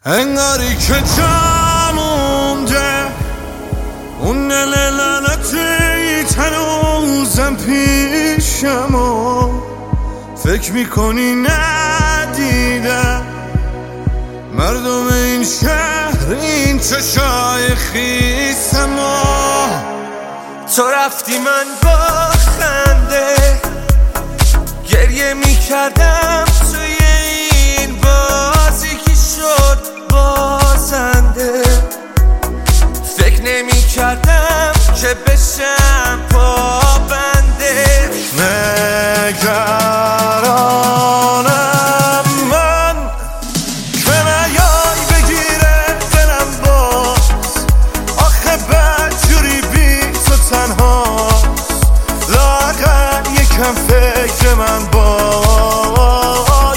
انگاری که جا مونده اون لعنتی تنوزم پیشم و فکر میکنی ندیدم مردم این شهر این چشای خیسم و تو رفتی من با خنده گریه میکردم توی این بازی که شد بازنده فکر نمیکردم که بشم پابنده نگرانم من که نیای بگیره دلم باز آخه بدجوری بی تو تنهاست لااقل یکم فکر من باش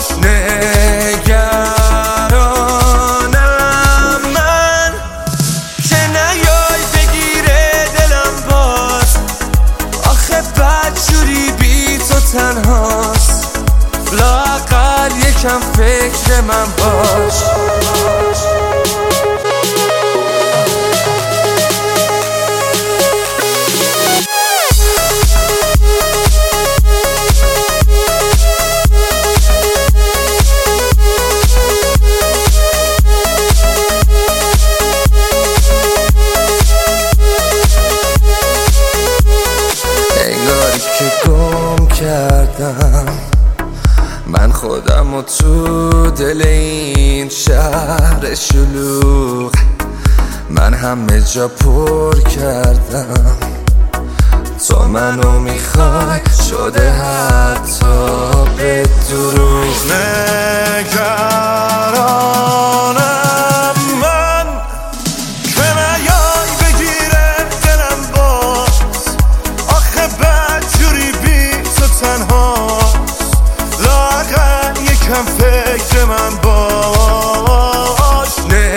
نگرانم من که نیای بگیره دلم باز آخه بدجوری بی تو تنهاست لااقل یکم فکر من باش که گم کردم من خودم و تو دل این شهر شلوغ من همه جا پر کردم تو منو میخوای شده حتی به دروغ نگرانم من که نیای بگیره دلم باز آخه بدجوری بی تو تنهاست لااقل یکم فکر من باش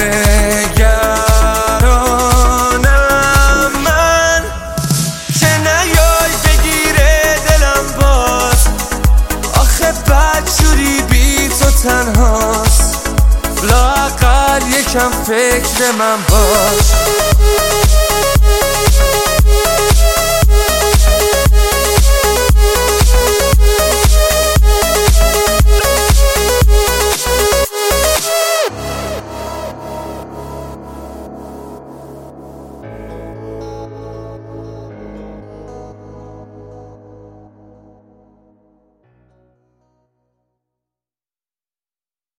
نگرانم من که نیای بگیره دلم باز آخه بدجوری بی تو تنهاست لااقل یکم فکر من باش